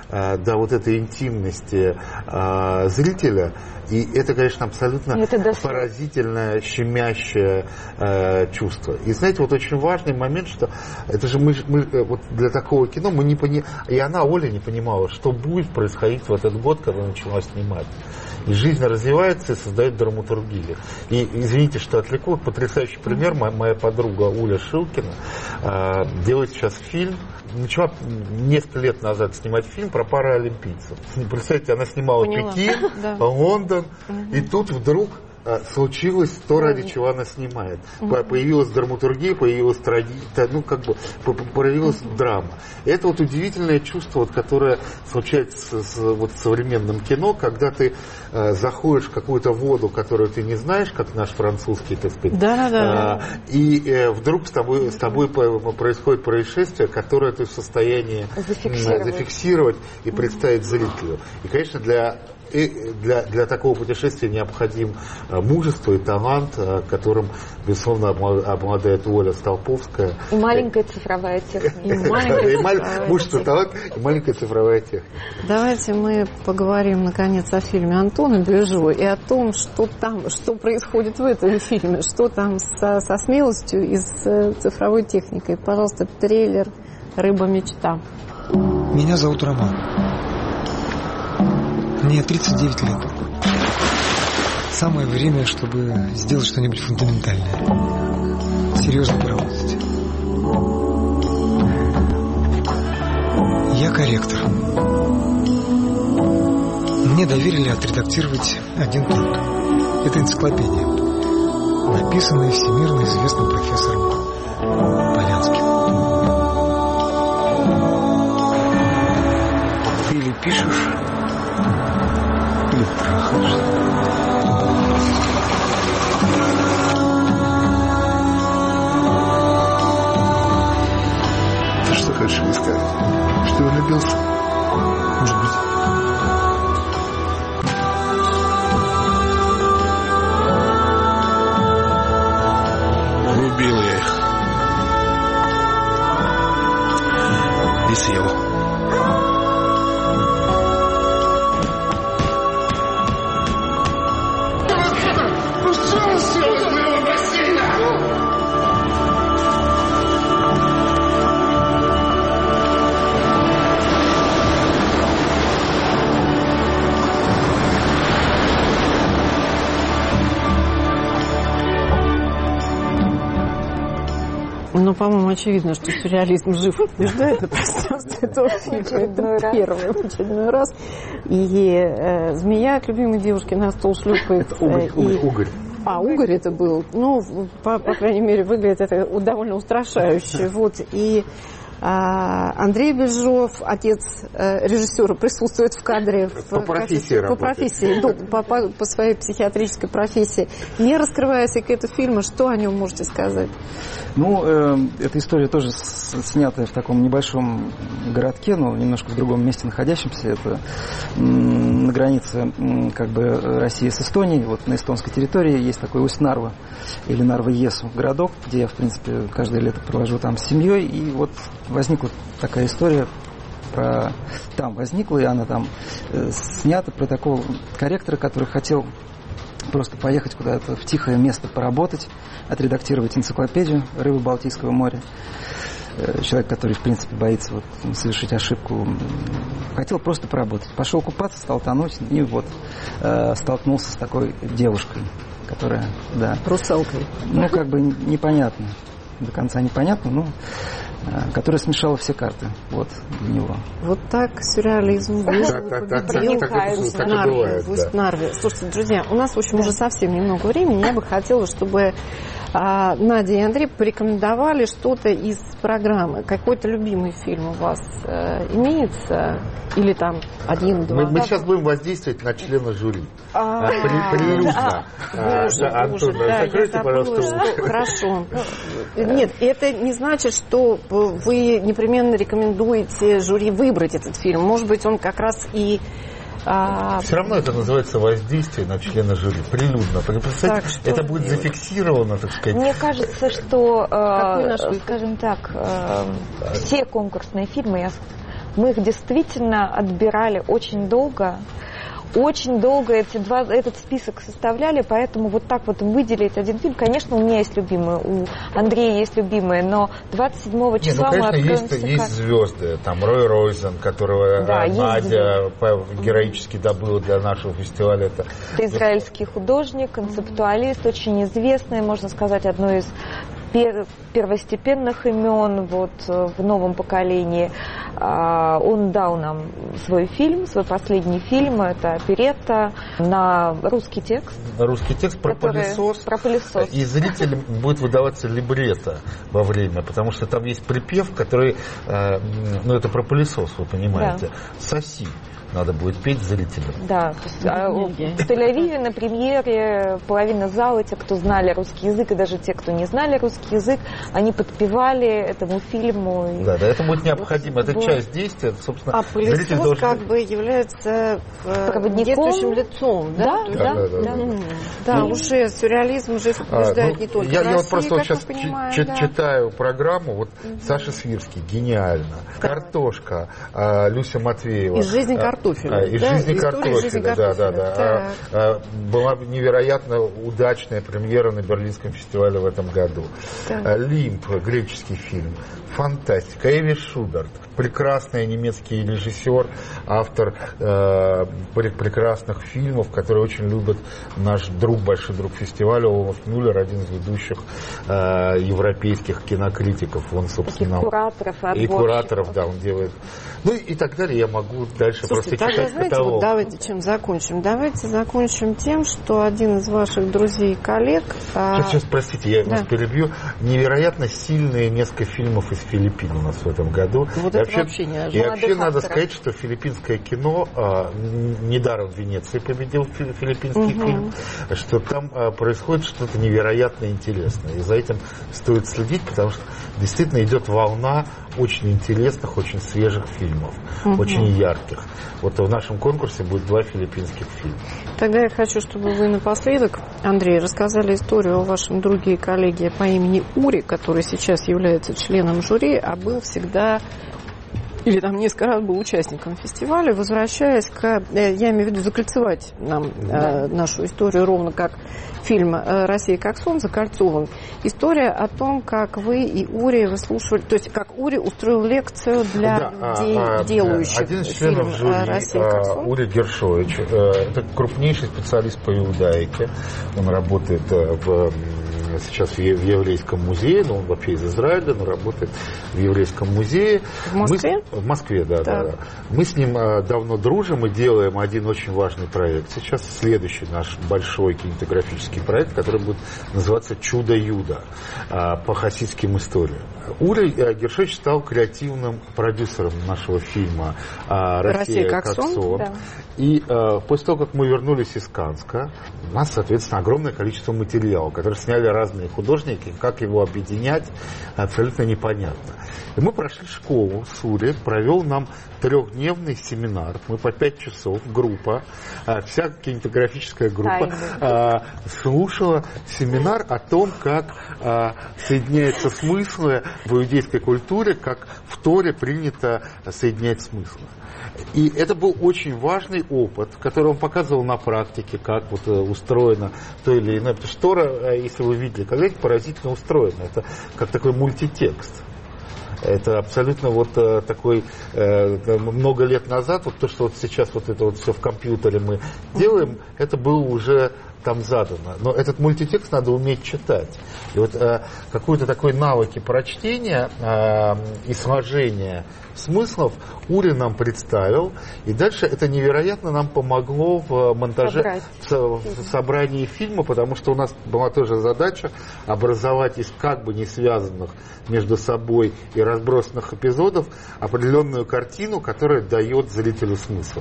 до вот этой интимности зрителя. И это, конечно, абсолютно это поразительное, щемящее э, чувство. И знаете, вот очень важный момент, что это же мы, мы вот для такого кино мы не понимаем, и она, Оля, не понимала, что будет происходить в этот год, когда начала снимать. И жизнь развивается и создает драматургию. И извините, что отвлеку, потрясающий пример. Моя, моя подруга Уля Шилкина э, делает сейчас фильм. Начала несколько лет назад снимать фильм про паралимпийцев. Представляете, она снимала Поняла. Пекин, да. Лондон, угу. и тут вдруг а, случилось то, ради угу. чего она снимает. Угу. Появилась драматургия, появилась традиция, ну как бы появилась угу. драма. И это вот удивительное чувство, вот, которое случается с, вот, в современном кино, когда ты а, заходишь в какую-то воду, которую ты не знаешь, как наш французский, так сказать, да, да, а, и э, вдруг с тобой, с тобой происходит происшествие, которое ты в состоянии зафиксировать, зафиксировать и представить зрителю. И, конечно, для И для, для такого путешествия необходим мужество и талант, которым, безусловно, обладает Оля Столповская. И маленькая цифровая техника. Мужество, талант и маленькая цифровая техника. Давайте мы поговорим, наконец, о фильме Антона Бежо и о том, что там, что происходит в этом фильме, что там со, со смелостью и с цифровой техникой. Пожалуйста, трейлер «Рыба-мечта». Меня зовут Роман. Мне тридцать девять лет. Самое время, чтобы сделать что-нибудь фундаментальное. Серьезно поработать. Я корректор. Мне доверили отредактировать один труд. Это энциклопедия, написанная всемирно известным профессором Полянским. Ты или пишешь, или трахаешь. Ты что хочешь мне сказать? Что я влюбился? Может быть. Убил я их. И съел. Ну, по-моему, очевидно, что сюрреализм жив и побеждает на пространстве этого фильма. Это первый в очередной раз. И э, змея к любимой девушке на стол шлепает. Угорь, и... угорь, угорь. А, угорь это был. Ну, по, по крайней мере, выглядит это довольно устрашающе. Вот. И а, Андрей Бежов, отец э, режиссера, присутствует в кадре. В, по профессии По профессии, да, по, по, по своей психиатрической профессии. Не раскрывая секреты фильма, что о нем можете сказать? Ну, э, эта история тоже с, снятая в таком небольшом городке, но немножко в другом месте находящемся. Это м, на границе м, как бы России с Эстонией. Вот на эстонской территории есть такой Усть-Нарва или Нарва-Есу городок, где я, в принципе, каждое лето провожу там с семьей. И вот возникла такая история про... Там возникла, и она там э, снята про такого корректора, который хотел просто поехать куда-то в тихое место поработать, отредактировать энциклопедию рыбы Балтийского моря. Человек, который, в принципе, боится вот, совершить ошибку, хотел просто поработать. Пошел купаться, стал тонуть, и вот э, столкнулся с такой девушкой, которая, да... Русалкой. Ну, как бы непонятно, до конца непонятно, но... которая смешала все карты вот, для него. Вот так сюрреализм проникает в Усть-Нарве. Слушайте, друзья, у нас, в общем, уже совсем немного времени. Я бы хотела, чтобы а, Надя и Андрей порекомендовали что-то из программы. Какой-то любимый фильм у вас э, имеется? Или там один-два? Мы, мы сейчас будем воздействовать на члена жюри. Прилюдно. Антон, закройте, пожалуйста. Хорошо. Нет, это не значит, что вы непременно рекомендуете жюри выбрать этот фильм. Может быть, он как раз и... А... Все равно это называется воздействие на члена жюри. Прилюдно. Представляете, так, это будет делать? Зафиксировано, так сказать. Мне кажется, что, э, скажем так, э, все конкурсные фильмы, я Мы их действительно отбирали очень долго. Очень долго эти два, этот список составляли, поэтому вот так вот выделить один фильм. Конечно, у меня есть любимые, у Андрея есть любимые, но двадцать седьмого числа Не, ну, мы конечно, откроем есть, все есть карты. звезды. Там Рой Ройзен, которого Да, Надя героически добыла для нашего фестиваля. Это, Это израильский художник, концептуалист, очень известный, можно сказать, одно из первостепенных имен вот, в новом поколении. Он дал нам свой фильм, свой последний фильм, это оперетта на русский текст. Русский текст про пылесос. Про пылесос. И зрителям будет выдаваться либретто во время, потому что там есть припев, который, ну это про пылесос, вы понимаете, да. Соси. Надо будет петь зрителям. Да, то есть, а, в Тель-Авиве на премьере половина зала, те, кто знали русский язык, и даже те, кто не знали русский язык, они подпевали этому фильму. Да, да, это будет необходимо. Это вот часть действия, собственно. А пылесос должен... как бы является действующим лицом, да? Да, да, да. да, да. да. да и... уже сюрреализм уже побеждает а, ну, не только я, в России, я вот просто как сейчас понимаем, ч- да. читаю программу, вот угу. Саша Свирский, гениально. Да. Картошка, а, Люся Матвеева. Из жизни картошки. А, из да? жизни картофеля, жизни да, картофеля, да, да. А, а, была невероятно удачная премьера на Берлинском фестивале в этом году. Да. Лимб, греческий фильм. Фантастика. Эви Шуберт, прекрасный немецкий режиссер, автор э, прекрасных фильмов, которые очень любит наш друг, большой друг фестиваля, Олаф Мюллер, один из ведущих э, европейских кинокритиков. Он, собственно, и кураторов, и, и кураторов, да, он делает. Ну и так далее. Я могу дальше Слушайте, просто читать знаете, каталог. Вот давайте чем закончим. Давайте закончим тем, что один из ваших друзей и коллег... Сейчас, сейчас простите, я да. вас перебью. Невероятно сильные несколько фильмов из Филиппин у нас в этом году. Вот и это вообще, вообще не и вообще надо сказать, что филиппинское кино, а, недаром в Венеции победил филиппинский угу. фильм, что там а, происходит что-то невероятно интересное. И за этим стоит следить, потому что действительно идет волна очень интересных, очень свежих фильмов, угу. очень ярких. Вот в нашем конкурсе будет два филиппинских фильма. Тогда я хочу, чтобы вы напоследок, Андрей, рассказали историю о вашем друге и коллеге по имени Ури, который сейчас является членом жюри, а был всегда, или там несколько раз был участником фестиваля, возвращаясь к, я имею в виду закольцевать нам да. э, нашу историю, ровно как фильм «Россия как сон» закольцован. История о том, как вы и Ури выслушивали, то есть как Ури устроил лекцию для да, людей, а, делающих один из членов фильм жюри, «Россия как сон». Ури Гершович, это крупнейший специалист по иудаике. Он работает в сейчас в еврейском музее, но он вообще из Израиля, но работает в еврейском музее. В Москве? Мы, в Москве, да, да, да. Мы с ним давно дружим и делаем один очень важный проект. Сейчас следующий наш большой кинематографический проект, который будет называться «Чудо-Юдо» по хасидским историям. Ури Гершович стал креативным продюсером нашего фильма «Россия как сон». Да. И э, после того, как мы вернулись из Канска, у нас, соответственно, огромное количество материала, которые сняли разные художники, как его объединять, абсолютно непонятно. И мы прошли школу с Ури, провел нам трехдневный семинар, мы по пять часов, группа, э, вся кинематографическая группа, э, слушала семинар о том, как э, соединяются смыслы в иудейской культуре, как в Торе принято соединять смыслы. И это был очень важный опыт, который он показывал на практике, как вот устроено то или иное. Потому что Тора, если вы видели, когда-нибудь поразительно устроено. Это как такой мультитекст. Это абсолютно вот такой, э, много лет назад, вот то, что вот сейчас вот это вот все в компьютере мы делаем, это было уже там задано. Но этот мультитекст надо уметь читать. И вот э, какой-то такой навыки прочтения э, и сложения смыслов Ури нам представил. И дальше это невероятно нам помогло в монтаже, в, в собрании фильма, потому что у нас была тоже задача образовать из как бы не связанных между собой и разбросанных эпизодов определенную картину, которая дает зрителю смысл.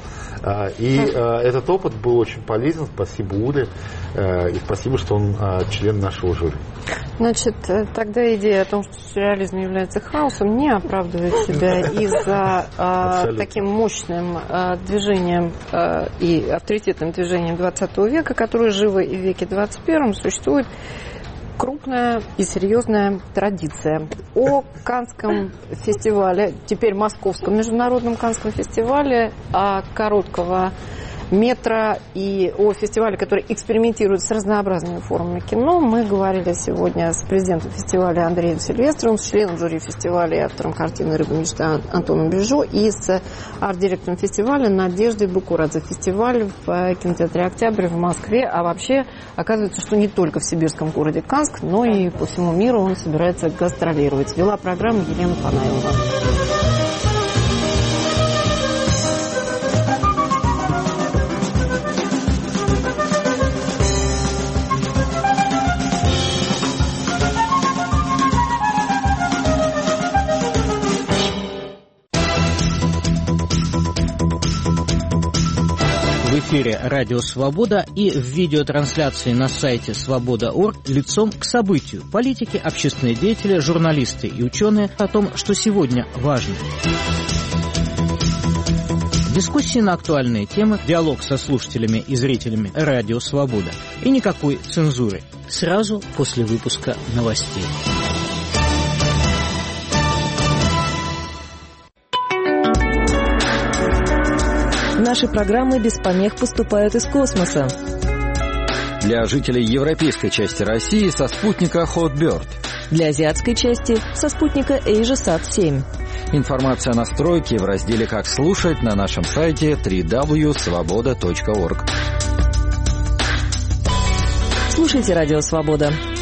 И этот опыт был очень полезен. Спасибо Уре. И спасибо, что он член нашего жюри. Значит, тогда идея о том, что сюрреализм является хаосом, не оправдывает себя из-за э, таким мощным э, движением э, и авторитетным движением двадцатого века, которое живо и в веке двадцать первом существует крупная и серьезная традиция. О Каннском фестивале, теперь Московском международном Каннском фестивале, о короткого метра и о фестивале, который экспериментирует с разнообразными формами кино, мы говорили сегодня с президентом фестиваля Андреем Сильвестровым, с членом жюри фестиваля и автором картины «Рыба мечта» Антоном Бежо и с арт-директором фестиваля Надеждой Букурадзе. Фестиваль в кинотеатре «Октябрь» в Москве, а вообще оказывается, что не только в сибирском городе Канск, но и по всему миру он собирается гастролировать. Вела программу Елена Панаева. В эфире «Радио Свобода» и в видеотрансляции на сайте свобода точка орг лицом к событию. Политики, общественные деятели, журналисты и ученые о том, что сегодня важно. Дискуссии на актуальные темы, диалог со слушателями и зрителями «Радио Свобода». И никакой цензуры. Сразу после выпуска новостей. Наши программы без помех поступают из космоса. Для жителей европейской части России со спутника Hotbird. Для азиатской части со спутника AsiaSat семь. Информация о настройке в разделе «Как слушать» на нашем сайте дабл-ю дабл ю дабл ю точка свобода точка орг. Слушайте «Радио Свобода».